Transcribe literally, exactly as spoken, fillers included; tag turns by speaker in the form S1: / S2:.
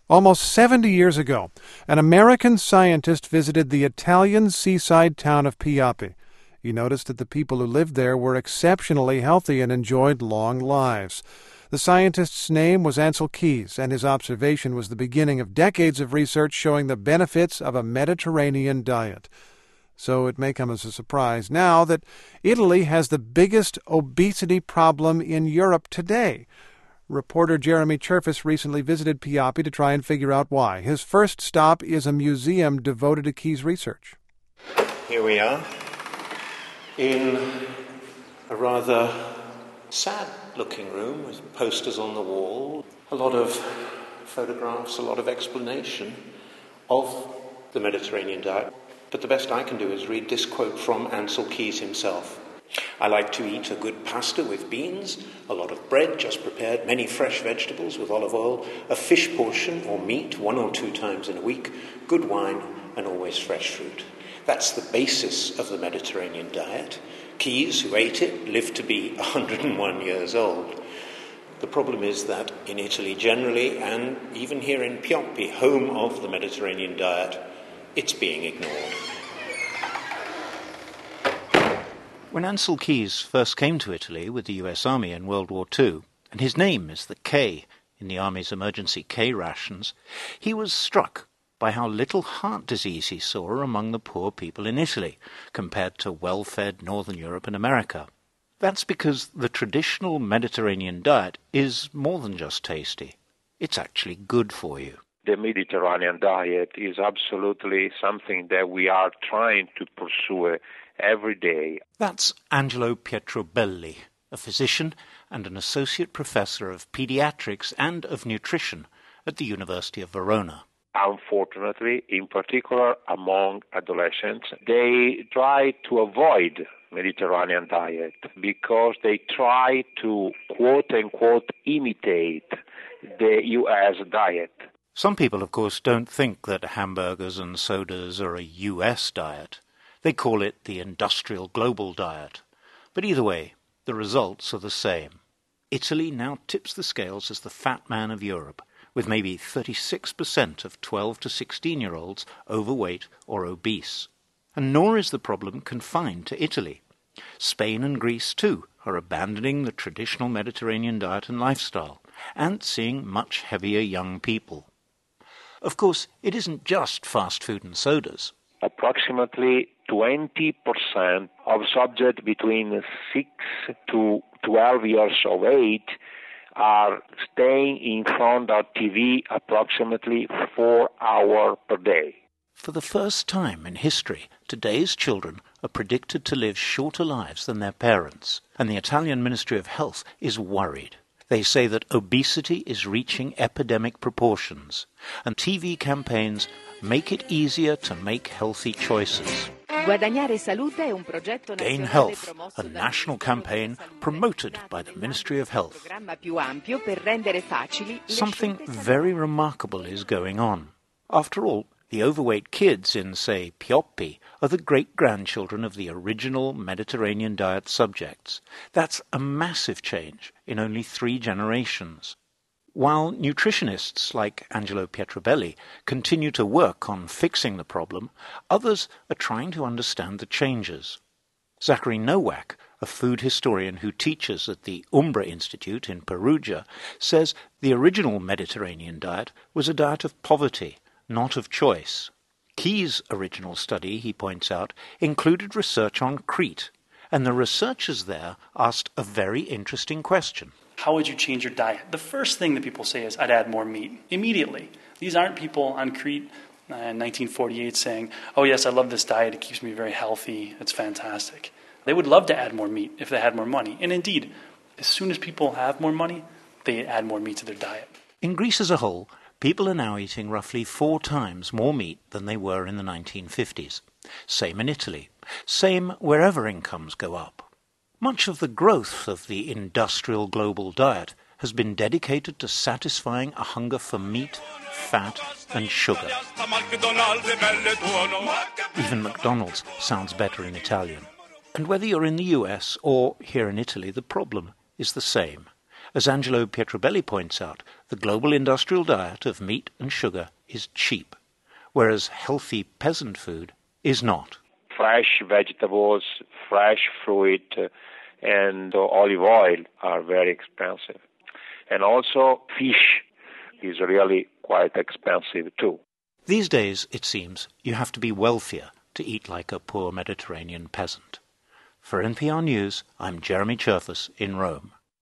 S1: Almost seventy years ago, an American scientist visited the Italian seaside town of Piapi. He noticed that the people who lived there were exceptionally healthy and enjoyed long lives. The scientist's name was Ancel Keys, and his observation was the beginning of decades of research showing the benefits of a Mediterranean diet. So it may come as a surprise now that Italy has the biggest obesity problem in Europe today. Reporter Jeremy Cherfas recently visited Piapi to try and figure out why. His first stop is a museum devoted to Keys' research.
S2: Here we are, in a rather sad-looking room with posters on the wall, a lot of photographs, a lot of explanation of the Mediterranean diet. But the best I can do is read this quote from Ancel Keys himself. I like to eat a good pasta with beans, a lot of bread just prepared, many fresh vegetables with olive oil, a fish portion or meat one or two times in a week, good wine, and always fresh fruit. That's the basis of the Mediterranean diet. Keys, who ate it, lived to be one hundred and one years old. The problem is that in Italy generally, and even here in Piapi, home of the Mediterranean diet, it's being ignored.
S3: When Ancel Keys first came to Italy with the U S Army in World War Two, and his name is the K in the Army's emergency K rations, he was struck by how little heart disease he saw among the poor people in Italy, compared to well-fed Northern Europe and America. That's because the traditional Mediterranean diet is more than just tasty. It's actually good for you.
S4: The Mediterranean diet is absolutely something that we are trying to pursue every day.
S3: That's Angelo Pietrobelli, a physician and an associate professor of pediatrics and of nutrition at the University of Verona.
S4: Unfortunately, in particular among adolescents, they try to avoid Mediterranean diet because they try to quote-unquote imitate the U S diet.
S3: Some people, of course, don't think that hamburgers and sodas are a U S diet. They call it the industrial global diet. But either way, the results are the same. Italy now tips the scales as the fat man of Europe, with maybe thirty-six percent of twelve to sixteen-year-olds overweight or obese. And nor is the problem confined to Italy. Spain and Greece, too, are abandoning the traditional Mediterranean diet and lifestyle, and seeing much heavier young people. Of course, it isn't just fast food and sodas.
S4: Approximately twenty percent of subjects between six to twelve years of age are staying in front of T V approximately four hours per day.
S3: For the first time in history, today's children are predicted to live shorter lives than their parents, and the Italian Ministry of Health is worried. They say that obesity is reaching epidemic proportions, and T V campaigns make it easier to make healthy choices. Gain Health, a national campaign promoted by the Ministry of Health. Something very remarkable is going on. After all, the overweight kids in, say, Piapi are the great-grandchildren of the original Mediterranean diet subjects. That's a massive change in only three generations. While nutritionists like Angelo Pietrobelli continue to work on fixing the problem, others are trying to understand the changes. Zachary Nowak, a food historian who teaches at the Umbra Institute in Perugia, says the original Mediterranean diet was a diet of poverty, not of choice. Keys' original study, he points out, included research on Crete, and the researchers there asked a very interesting question.
S5: How would you change your diet? The first thing that people say is, I'd add more meat, immediately. These aren't people on Crete uh, in nineteen forty-eight saying, oh yes, I love this diet, it keeps me very healthy, it's fantastic. They would love to add more meat if they had more money. And indeed, as soon as people have more money, they add more meat to their diet.
S3: In Greece as a whole, people are now eating roughly four times more meat than they were in the nineteen fifties. Same in Italy. Same wherever incomes go up. Much of the growth of the industrial global diet has been dedicated to satisfying a hunger for meat, fat, and sugar. Even McDonald's sounds better in Italian. And whether you're in the U S or here in Italy, the problem is the same. As Angelo Pietrobelli points out, the global industrial diet of meat and sugar is cheap, whereas healthy peasant food is not.
S4: Fresh vegetables, fresh fruit, uh, and uh, olive oil are very expensive. And also fish is really quite expensive too.
S3: These days, it seems, you have to be wealthier to eat like a poor Mediterranean peasant. For N P R News, I'm Jeremy Cherfas in Rome.